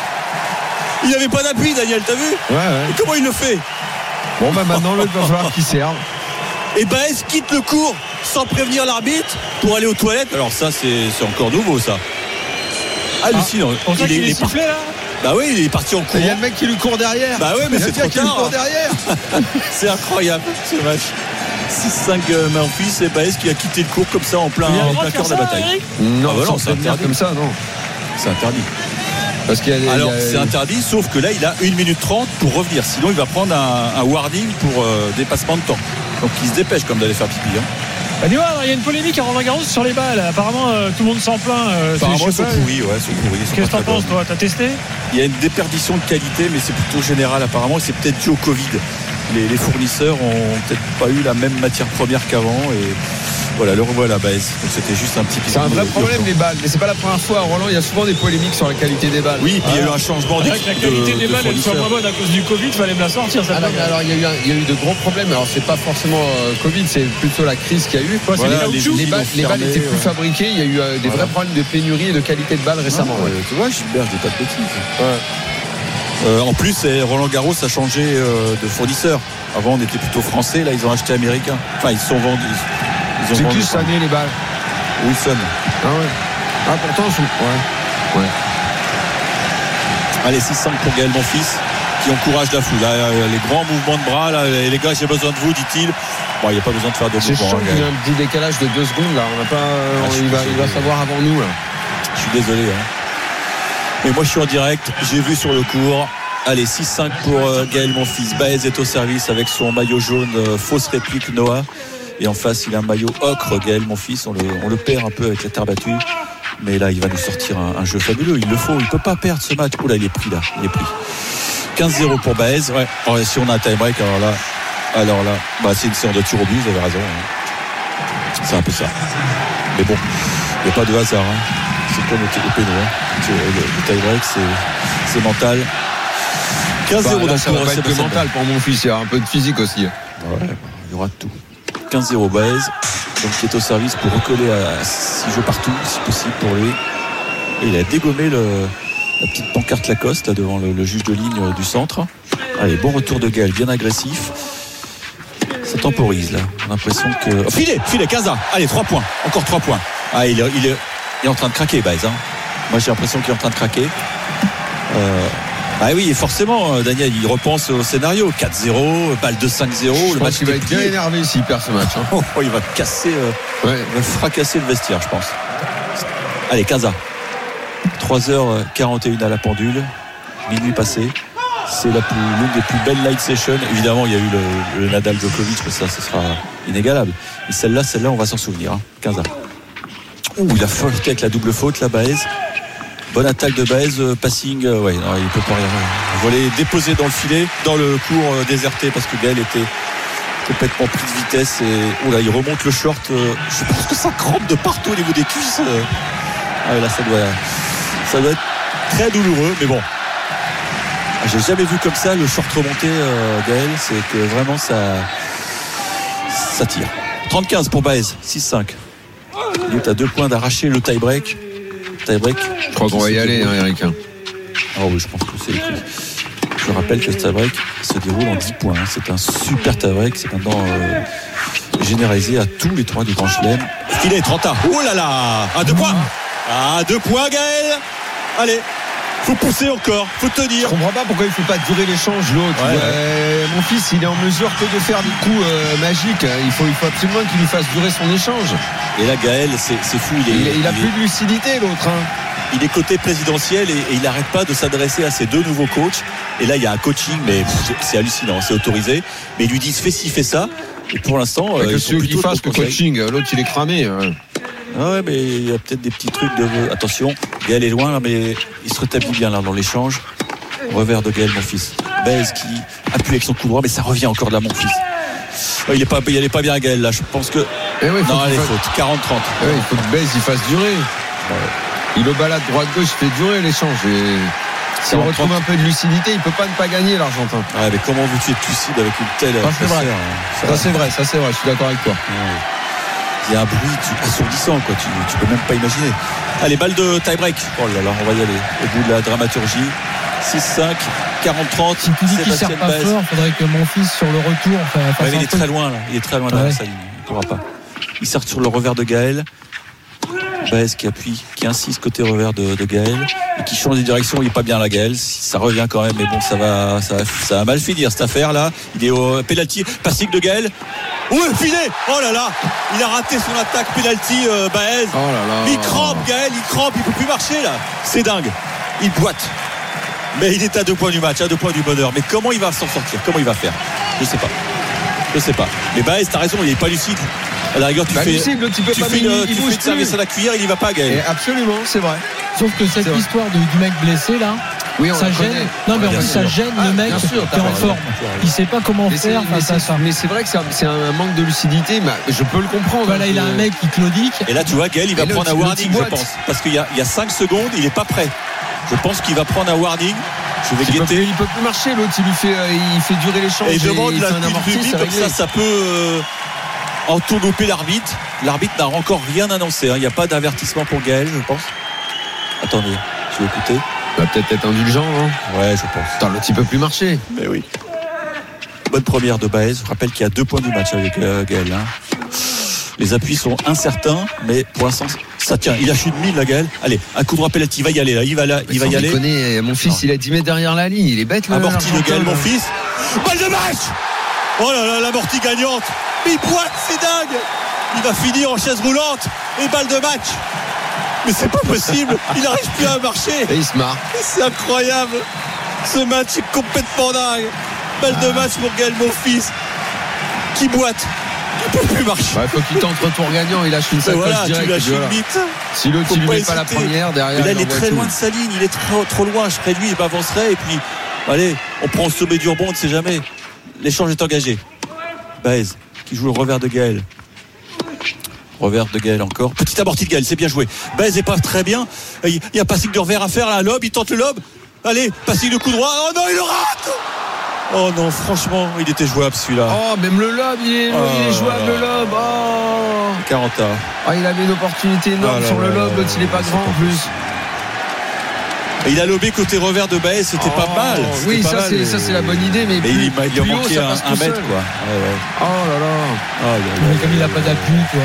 [SPEAKER 7] Il n'avait pas d'appui, Daniel, t'as vu?
[SPEAKER 8] Ouais, ouais.
[SPEAKER 7] Et comment il le fait?
[SPEAKER 8] Bon, bah maintenant, l'autre va falloir qu'il serve.
[SPEAKER 7] Et Baez quitte le court sans prévenir l'arbitre pour aller aux toilettes. Alors ça, c'est, c'est encore nouveau, ça. Hallucinant.
[SPEAKER 5] Ah, pour ça qu'il est sifflé, là?
[SPEAKER 7] Bah oui, il est parti en courant.
[SPEAKER 8] Il y a le mec qui lui court derrière.
[SPEAKER 7] Bah ouais, mais
[SPEAKER 8] il y a
[SPEAKER 7] c'est trop
[SPEAKER 8] qui lui
[SPEAKER 7] tard.
[SPEAKER 8] court derrière.
[SPEAKER 7] C'est incroyable, ce match. six cinq euh, Memphis et Baez qui a quitté le court comme ça en plein, en plein cœur de la bataille.
[SPEAKER 5] Eric
[SPEAKER 8] Non,
[SPEAKER 7] ah bah non,
[SPEAKER 8] c'est
[SPEAKER 7] c'est interdit.
[SPEAKER 8] comme ça, non.
[SPEAKER 7] C'est interdit.
[SPEAKER 8] Parce qu'il y a,
[SPEAKER 7] Alors
[SPEAKER 8] il y a...
[SPEAKER 7] c'est interdit, sauf que là il a une minute trente pour revenir. Sinon il va prendre un, un warning pour euh, dépassement de temps. Donc il se dépêche comme d'aller faire pipi. Hein.
[SPEAKER 5] Bah, dis-moi, il y a une polémique à Roland Garros sur les balles. Apparemment, euh, tout le monde s'en plaint. Euh,
[SPEAKER 7] Apparemment ils sont
[SPEAKER 5] pas,
[SPEAKER 7] pourris, ouais, sont pourris.
[SPEAKER 5] Qu'est-ce que t'en penses, toi? T'as testé?
[SPEAKER 7] Il y a une déperdition de qualité, mais c'est plutôt général apparemment. Et c'est peut-être dû au Covid. Les, les fournisseurs ont peut-être pas eu la même matière première qu'avant. Et voilà, le revoilà Baez. Donc c'était juste un petit.
[SPEAKER 8] C'est un vrai problème les balles, mais c'est pas la première fois. À Roland, il y a souvent des polémiques sur la qualité des balles.
[SPEAKER 7] Oui, et puis il y a eu un changement de,
[SPEAKER 5] la qualité
[SPEAKER 7] de,
[SPEAKER 5] des
[SPEAKER 7] de
[SPEAKER 5] balles, elle soit moins bonne à cause du Covid, il fallait me la sortir. Ça
[SPEAKER 8] ah non, mais alors il y a eu, un, il y a eu de gros problèmes. Alors c'est pas forcément euh, Covid, c'est plutôt la crise qu'il y a eu.
[SPEAKER 5] Quoi,
[SPEAKER 8] voilà,
[SPEAKER 5] les,
[SPEAKER 8] les, les, balles, les balles étaient plus
[SPEAKER 7] ouais.
[SPEAKER 8] fabriquées. Il y a eu euh, des voilà. vrais problèmes de pénurie et de qualité de balles récemment.
[SPEAKER 7] Ah, ouais. Ouais. Tu vois, Gilbert, je dis pas de bêtises. Ouais. Euh, en plus, Roland Garros a changé euh, de fournisseur. Avant, on était plutôt français. Là, ils ont acheté américain. Enfin, ils se sont vendus. Ils, ils
[SPEAKER 8] c'est
[SPEAKER 7] ont
[SPEAKER 8] qui cette année les balles?
[SPEAKER 7] Wilson.
[SPEAKER 8] Ah ouais. Ah pourtant, sont... ouais. Ouais.
[SPEAKER 7] Allez, six cinq pour Gaël Monfils qui encourage la foule. Là, les grands mouvements de bras. Là, les gars, j'ai besoin de vous, dit-il. Bon, il n'y a pas besoin de faire de
[SPEAKER 8] c'est
[SPEAKER 7] mouvements.
[SPEAKER 8] C'est chiant qu'il y a un petit décalage de deux secondes là. On n'a pas. Ah, on, il, va, il va savoir avant nous là.
[SPEAKER 7] Je suis désolé. Hein. Mais moi, je suis en direct. J'ai vu sur le court. Allez, six cinq pour euh, Gaël Monfils. Baez est au service avec son maillot jaune, euh, fausse réplique Noah. Et en face, il a un maillot ocre, Gaël Monfils. On le, on le perd un peu avec la terre battue. Mais là, il va nous sortir un, un jeu fabuleux. Il le faut. Il ne peut pas perdre ce match. Oh là, il est pris là. Il est pris. quinze zéro pour Baez. Ouais. Oh, si on a un tie-break, alors là, alors là, bah, c'est une séance de tir au but. Vous avez raison. Hein. C'est un peu ça. Mais bon, il n'y a pas de hasard. Hein. C'est comme le péno. Hein. Le, le tie-break, c'est, c'est mental. quinze zéro
[SPEAKER 8] bah,
[SPEAKER 7] dans
[SPEAKER 8] ça va pas être que mental pour mon fils, il y a un peu de physique aussi.
[SPEAKER 7] Ouais, il y aura tout. quinze zéro Baez, donc qui est au service pour recoller à six jeux partout, si possible pour lui. Et il a dégommé le, la petite pancarte Lacoste là, devant le, le juge de ligne du centre. Allez, bon retour de Gaël, bien agressif. Ça temporise là. On a l'impression que. Oh, filet, filet, Casa. Allez, trois points. Encore trois points. Ah, il est, il est, il est en train de craquer, Baez. Hein. Moi, j'ai l'impression qu'il est en train de craquer. Euh, Ah oui, et forcément, Daniel, il repense au scénario. quatre zéro, balle de cinq zéro.
[SPEAKER 8] Je
[SPEAKER 7] le
[SPEAKER 8] pense
[SPEAKER 7] match
[SPEAKER 8] qu'il va être bien énervé s'il perd ce match. Hein.
[SPEAKER 7] Oh, il va casser, euh, ouais. il va fracasser le vestiaire, je pense. Allez, Casa. trois heures quarante et une à la pendule. Minuit passé. C'est la plus, l'une des plus belles light sessions. Évidemment, il y a eu le, le Nadal Djokovic, mais ça, ce sera inégalable. Et celle-là, celle-là, on va s'en souvenir. Hein. Casa. Ouh, il a faute avec la double faute, la Baez. Bonne attaque de Baez, euh, passing, euh, ouais, non, il peut pas rien. Il voulait déposer dans le filet, dans le court euh, déserté parce que Gaël était complètement pris de vitesse et oh là, il remonte le short. Euh, je pense que ça crampe de partout au niveau des cuisses. Euh. Ah, là, ça doit, ça doit être très douloureux, mais bon. Ah, j'ai jamais vu comme ça le short remonté, euh, Gaël. C'est que vraiment ça, ça tire. trente quinze pour Baez, six cinq. Il est à deux points d'arracher le tie-break. Tie-break.
[SPEAKER 8] Je crois qu'on va y aller, hein, Eric.
[SPEAKER 7] Ah oui, je pense que c'est écrit. Je rappelle que ce tie-break se déroule en dix points. C'est un super tie-break. C'est maintenant euh, généralisé à tous les trois du Grand Chelem. Filet, trente. Oh là là, à deux points. À deux points, Gaël. Allez. Faut pousser encore, faut tenir.
[SPEAKER 8] Je comprends pas pourquoi il faut pas durer l'échange l'autre.
[SPEAKER 7] Ouais,
[SPEAKER 8] euh,
[SPEAKER 7] ouais.
[SPEAKER 8] Mon fils, il est en mesure que de faire des coups euh, magiques. Il faut, il faut absolument qu'il lui fasse durer son échange.
[SPEAKER 7] Et là, Gaël, c'est, c'est fou. Il, est,
[SPEAKER 8] il, il a
[SPEAKER 7] il
[SPEAKER 8] plus
[SPEAKER 7] est,
[SPEAKER 8] de lucidité l'autre. Hein.
[SPEAKER 7] Il est côté présidentiel et, et il n'arrête pas de s'adresser à ses deux nouveaux coachs. Et là, il y a un coaching, mais pff, c'est hallucinant, c'est autorisé. Mais ils lui disent fais ci, fais ça. Et pour l'instant,
[SPEAKER 8] euh,
[SPEAKER 7] que
[SPEAKER 8] ils sont plutôt qu'il fasse que coaching. L'autre, il est cramé. Ouais.
[SPEAKER 7] Ah ouais, mais il y a peut-être des petits trucs de. Attention, Gaël est loin, mais il se rétablit bien là dans l'échange. Revers de Gaël, mon fils. Baez qui appuie avec son coup droit, mais ça revient encore de là, mon fils. Oh, il est pas, il est pas bien, Gaël là. Je pense que.
[SPEAKER 8] Eh ouais,
[SPEAKER 7] non, allez, faute. quarante trente.
[SPEAKER 8] Eh ouais, il faut que Baez il fasse durer. Ouais. Il le balade droite-gauche, il fait durer l'échange. Et... S'il retrouve un peu de lucidité, il peut pas ne pas gagner l'Argentin.
[SPEAKER 7] Ouais, mais comment veux-tu être lucide avec une telle
[SPEAKER 8] ah, c'est vrai.
[SPEAKER 7] Ça,
[SPEAKER 8] ça c'est vrai, ça c'est vrai, je suis d'accord avec toi.
[SPEAKER 7] Ouais. Il y a un bruit assourdissant, quoi. Tu, tu peux même pas imaginer. Allez, balle de tie-break. Oh là là, on va y aller au bout de la dramaturgie. six cinq, quarante trente.
[SPEAKER 10] Si tu dis qu'il sert pas Baez. Fort, il faudrait que mon fils sur le retour. Enfin,
[SPEAKER 7] ouais, mais il est très loin là. Il est très loin ouais. derrière sa ligne. Il pourra pas. Il sert sur le revers de Gaël. Baez qui appuie, qui insiste côté revers de, de Gaël et qui change de direction. Il est pas bien là, Gaël. Ça revient quand même, mais bon, ça va, ça va, ça va mal finir cette affaire là. Il est au penalty, passing de Gaël. Ouais, filet. Oh là là, il a raté son attaque penalty euh, Baez.
[SPEAKER 8] Oh là là.
[SPEAKER 7] Il crampe, Gaël, il crampe, il peut plus marcher là. C'est dingue. Il boite. Mais il est à deux points du match, à deux points du bonheur. Mais comment il va s'en sortir? Comment il va faire? Je sais pas. Je sais pas. Mais Baez, t'as raison, il est pas lucide. À la rigueur, tu
[SPEAKER 8] bah,
[SPEAKER 7] fais,
[SPEAKER 8] lucide, tu peux
[SPEAKER 7] tu
[SPEAKER 8] pas
[SPEAKER 7] fais,
[SPEAKER 8] il,
[SPEAKER 7] le,
[SPEAKER 8] il
[SPEAKER 7] tu fais de service à la cuillère, il y va pas, Gaël.
[SPEAKER 8] Et absolument, c'est vrai.
[SPEAKER 10] Sauf que cette
[SPEAKER 8] c'est
[SPEAKER 10] histoire de, du mec blessé là,
[SPEAKER 8] oui, on
[SPEAKER 10] ça gêne. Non, mais on, ça gêne ah, le mec sûr, qui est en forme. Il sait pas comment
[SPEAKER 8] mais
[SPEAKER 10] faire face à ça.
[SPEAKER 8] Mais c'est vrai que c'est un, c'est un manque de lucidité. Mais je peux le comprendre.
[SPEAKER 10] Voilà, il a un mec qui claudique.
[SPEAKER 7] Et là, tu vois, Gaël, il va prendre un warning, je pense. Parce qu'il y a, il y a cinq secondes, il est pas prêt. Je pense qu'il va prendre un warning. Je vais
[SPEAKER 8] il
[SPEAKER 7] guetter.
[SPEAKER 8] Peut, il peut plus marcher, l'autre. Il lui fait, il fait durer l'échange.
[SPEAKER 7] Et il demande
[SPEAKER 8] il
[SPEAKER 7] la
[SPEAKER 8] fait un amorti,
[SPEAKER 7] public, comme ça, ça peut euh, entourlouper l'arbitre. L'arbitre n'a encore rien annoncé. Hein. Il n'y a pas d'avertissement pour Gaël, je pense. Attendez, je vais écouter.
[SPEAKER 8] Il va peut-être être indulgent, hein.
[SPEAKER 7] Ouais, je pense.
[SPEAKER 8] Attends, l'autre, il peut plus marcher.
[SPEAKER 7] Mais oui. Bonne première de Baez. Je rappelle qu'il y a deux points du match avec euh, Gaël. Hein. Les appuis sont incertains, mais pour l'instant, ça tient. Il lâche une mille, la Gaël. Allez, un coup de rappel, il va y aller, là. Il va, là, il va y aller.
[SPEAKER 8] Connaît, mon fils, non. Il a dix mètres derrière la ligne. Il est bête, là.
[SPEAKER 7] Amorti de Gaël, mon fils. Balle de match! Oh là là, l'amorti gagnante. Il boite, c'est dingue. Il va finir en chaise roulante. Et balle de match. Mais c'est pas possible. Il n'arrive plus à marcher.
[SPEAKER 8] Et il se marre.
[SPEAKER 7] C'est incroyable. Ce match est complètement dingue. Balle ah. de match pour Gaël, mon fils. Qui boite. Il peut plus marcher.
[SPEAKER 8] Il bah, faut qu'il tente retour gagnant. Il lâche une sacoche
[SPEAKER 7] voilà,
[SPEAKER 8] directe.
[SPEAKER 7] Tu lâches une bite.
[SPEAKER 8] Si l'autre il lui met pas la première derrière.
[SPEAKER 7] Mais là, il est très
[SPEAKER 8] tout.
[SPEAKER 7] loin de sa ligne. Il est trop, trop loin. Je serais lui, il m'avancerait. Et puis, allez, on prend le sommet du rebond. On ne sait jamais. L'échange est engagé. Baez qui joue le revers de Gaël. Revers de Gaël encore. Petit amorti de Gaël, c'est bien joué. Baez est pas très bien. Il y a un passing de revers à faire là. Lob, il tente le lob. Allez, passing de coup droit. Oh non, il le rate. Oh non, franchement, il était jouable celui-là.
[SPEAKER 8] Oh, même le lob, il est, oh, il est jouable le lob. Oh.
[SPEAKER 7] quarante ans.
[SPEAKER 8] Ah, il avait une opportunité énorme oh, sur le lob, l'autre il est pas grand en plus.
[SPEAKER 7] Et il a lobé côté revers de Baez, c'était oh, pas mal. C'était
[SPEAKER 8] oui,
[SPEAKER 7] pas
[SPEAKER 8] ça,
[SPEAKER 7] mal,
[SPEAKER 8] c'est, ça c'est la bonne idée, mais, mais plus,
[SPEAKER 7] il, il, il
[SPEAKER 8] plus
[SPEAKER 7] manquait
[SPEAKER 8] haut,
[SPEAKER 7] un, un mètre quoi.
[SPEAKER 8] Ouais, ouais. Oh là là.
[SPEAKER 7] Oh, là, là,
[SPEAKER 10] mais comme il n'a pas d'appui, quoi.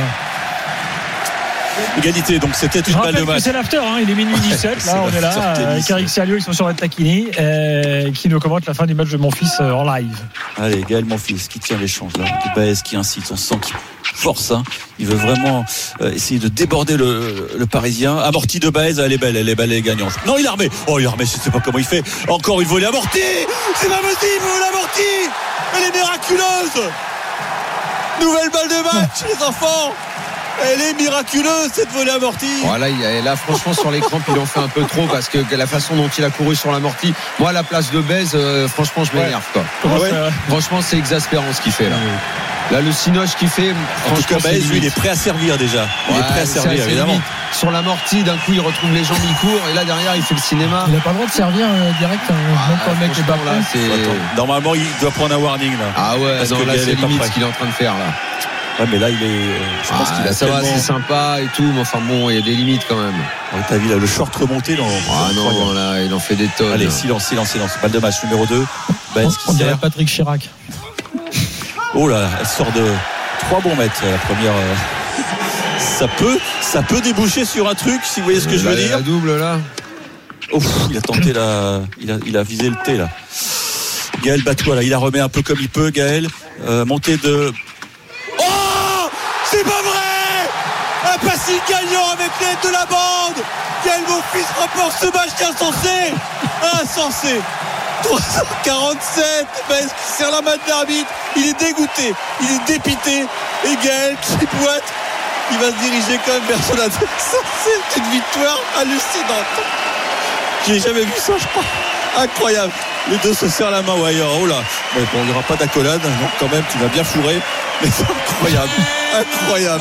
[SPEAKER 7] Égalité, donc c'était une balle de match.
[SPEAKER 5] C'est l'after, hein, il est minuit dix-sept. Là, on est là avec Eric Salio, ils sont sur la Taquini, euh, qui nous commente la fin du match de mon fils euh, en live.
[SPEAKER 7] Allez, Gaël, mon fils, qui tient l'échange là. Baez qui incite, on sent qu'il force. Hein. Il veut vraiment euh, essayer de déborder le, le Parisien. Amorti de Baez, elle est belle, elle est belle, elle est gagnante. Non, il a armé. Oh, il a armé, je ne sais pas comment il fait. Encore une volée amortie. C'est pas possible, l'amortie. Elle est miraculeuse. Nouvelle balle de match, les enfants. Elle est miraculeuse cette volée amortie.
[SPEAKER 8] Voilà, il a, là franchement sur les crampes il en fait un peu trop parce que la façon dont il a couru sur l'amorti, moi à la place de Baez, euh, franchement je m'énerve quoi.
[SPEAKER 7] Ah ouais.
[SPEAKER 8] Franchement c'est exaspérant ce qu'il fait là. Là le cinoche qu'il fait,
[SPEAKER 7] en tout cas Baez lui il est prêt à servir déjà. Il ouais, est prêt à servir évidemment. Limite.
[SPEAKER 8] Sur l'amorti d'un coup il retrouve les jambes, il court et là derrière il fait le cinéma.
[SPEAKER 10] Il n'a pas le droit de servir euh, direct. Hein, ah, même quand le mec est pas
[SPEAKER 8] là. C'est...
[SPEAKER 7] Normalement il doit prendre un warning là.
[SPEAKER 8] Ah ouais, parce non, que là c'est limite ce qu'il est en train de faire là.
[SPEAKER 7] Ouais, mais là, il est.
[SPEAKER 8] Je pense ah, qu'il a ça tellement... va, c'est sympa et tout, mais enfin bon, il y a des limites quand même.
[SPEAKER 7] Ouais, t'as vu là, le short remonté dans.
[SPEAKER 8] Ah non, là, il en fait des tonnes.
[SPEAKER 7] Allez, silence, silence, silence. Balle de match numéro deux. Baez qui
[SPEAKER 10] on dirait
[SPEAKER 7] sert.
[SPEAKER 10] Patrick Chirac.
[SPEAKER 7] Oh là, elle sort de trois bons mètres la première. Ça peut, ça peut déboucher sur un truc, si vous voyez ce que euh, je veux
[SPEAKER 8] là,
[SPEAKER 7] dire.
[SPEAKER 8] La double là.
[SPEAKER 7] Oh, il a tenté la, il a, il a visé le T là. Gaël Batois là, il a remis un peu comme il peut. Gaël, euh, montée de. C'est pas vrai. Un passing gagnant avec l'aide de la bande. Gaël mon fils remporte ce match insensé. Insensé. trois cent quarante-sept. Baez qui serre la main de l'arbitre. Il est dégoûté. Il est dépité. Et Gaël qui boite. Il va se diriger quand même vers son adversaire. C'est une victoire hallucinante. J'ai jamais vu ça, je crois. Incroyable. Les deux se serrent la main. Ouais, oh là. Mais bon, il n'y aura pas d'accolade. Non, quand même, tu vas bien fourrer. Mais c'est incroyable. Incroyable.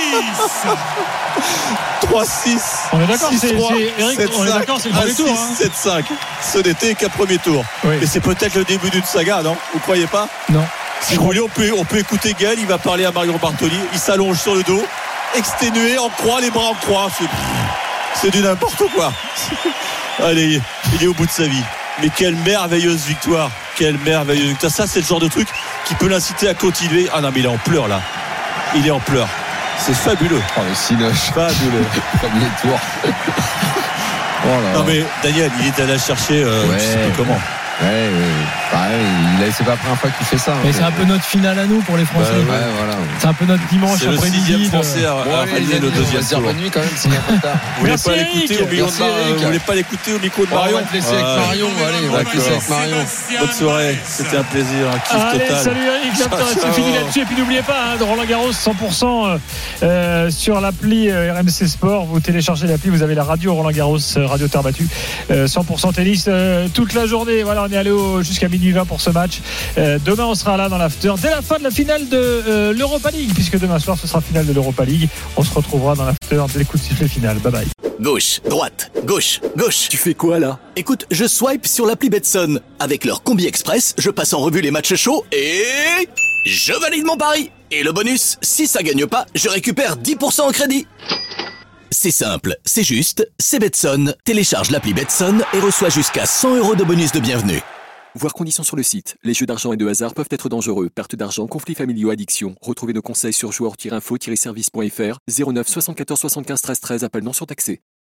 [SPEAKER 7] trois six.
[SPEAKER 5] On est d'accord, c'est, c'est, Eric, on est d'accord, c'est le premier tour. Hein.
[SPEAKER 7] sept cinq. Ce n'était qu'un premier tour.
[SPEAKER 5] Oui.
[SPEAKER 7] Mais c'est peut-être le début d'une saga, non? Vous croyez pas?
[SPEAKER 5] Non.
[SPEAKER 7] Si vous voulez, on peut, on peut écouter Gaël. Il va parler à Mario Bartoli. Il s'allonge sur le dos, exténué, en croix, les bras en croix. C'est, c'est du n'importe quoi. Allez, il est au bout de sa vie. Mais quelle merveilleuse victoire. Quelle merveilleuse victoire. Ça, c'est le genre de truc qui peut l'inciter à continuer. Ah non, mais il est en pleurs là. Il est en pleurs. C'est fabuleux.
[SPEAKER 8] Oh, le cinoche.
[SPEAKER 7] Fabuleux.
[SPEAKER 8] Premier tour. Oh là là.
[SPEAKER 7] Non mais Daniel, il est allé chercher euh,
[SPEAKER 8] ouais.
[SPEAKER 7] je sais plus comment.
[SPEAKER 8] Ouais, ouais. Pareil, il a, c'est pas la première fois qu'il fait ça.
[SPEAKER 10] Mais
[SPEAKER 8] hein,
[SPEAKER 10] c'est un peu notre finale à nous pour les Français.
[SPEAKER 8] Bah, ouais, voilà.
[SPEAKER 10] C'est un peu notre dimanche
[SPEAKER 7] C'est le
[SPEAKER 10] après-midi.
[SPEAKER 7] sixième
[SPEAKER 10] de-
[SPEAKER 7] français à,
[SPEAKER 8] Bon,
[SPEAKER 7] à
[SPEAKER 8] allez,
[SPEAKER 7] rallier
[SPEAKER 8] les
[SPEAKER 7] le
[SPEAKER 8] amis,
[SPEAKER 7] deuxième
[SPEAKER 8] on va se dire
[SPEAKER 7] tour.
[SPEAKER 8] bonne nuit quand même, s'il y a un peu tard.
[SPEAKER 7] Vous voulez
[SPEAKER 5] Merci,
[SPEAKER 7] pas
[SPEAKER 5] Eric.
[SPEAKER 7] l'écouter au milieu de
[SPEAKER 8] Merci,
[SPEAKER 7] Mar-
[SPEAKER 8] Eric.
[SPEAKER 7] Vous voulez pas l'écouter au micro de
[SPEAKER 8] Bon,
[SPEAKER 7] Marion?
[SPEAKER 8] on va te laisser avec
[SPEAKER 7] Ouais.
[SPEAKER 8] Marion. Allez, on va te laisser avec Marion.
[SPEAKER 7] Bonne soirée, c'était un plaisir, un kiff
[SPEAKER 5] Allez,
[SPEAKER 7] total.
[SPEAKER 5] salut Eric,
[SPEAKER 7] Ciao,
[SPEAKER 5] l'after, c'est
[SPEAKER 7] ciao.
[SPEAKER 5] fini là-dessus. Et puis n'oubliez pas, hein, de Roland Garros cent pour cent euh, euh, sur l'appli euh, R M C Sport. Vous téléchargez l'appli, vous avez la radio Roland Garros, euh, radio terre battue, euh, cent pour cent tennis euh, toute la journée. Voilà, on est allé au, jusqu'à minuit vingt pour ce match. Euh, demain, on sera là dans l'after dès la fin de la finale de euh, l'Europa League, puisque demain soir, ce sera finale de l'Europa League. On se retrouvera dans l'after dès les coups de sifflet final. Bye bye.
[SPEAKER 1] Gauche, droite, gauche, gauche.
[SPEAKER 2] Tu fais quoi là?
[SPEAKER 1] Écoute, je swipe sur l'appli Betson. Avec leur combi express, je passe en revue les matchs chauds et je valide mon pari. Et le bonus, si ça gagne pas, je récupère dix pour cent en crédit. C'est simple, c'est juste, c'est Betson. Télécharge l'appli Betson et reçois jusqu'à cent euros de bonus de bienvenue.
[SPEAKER 2] Voir conditions sur le site. Les jeux d'argent et de hasard peuvent être dangereux. Perte d'argent, conflits familiaux, addiction. Retrouvez nos conseils sur joueurs tiret info tiret service point f r. zéro neuf soixante-quatorze soixante-quinze treize treize. Appel non surtaxé.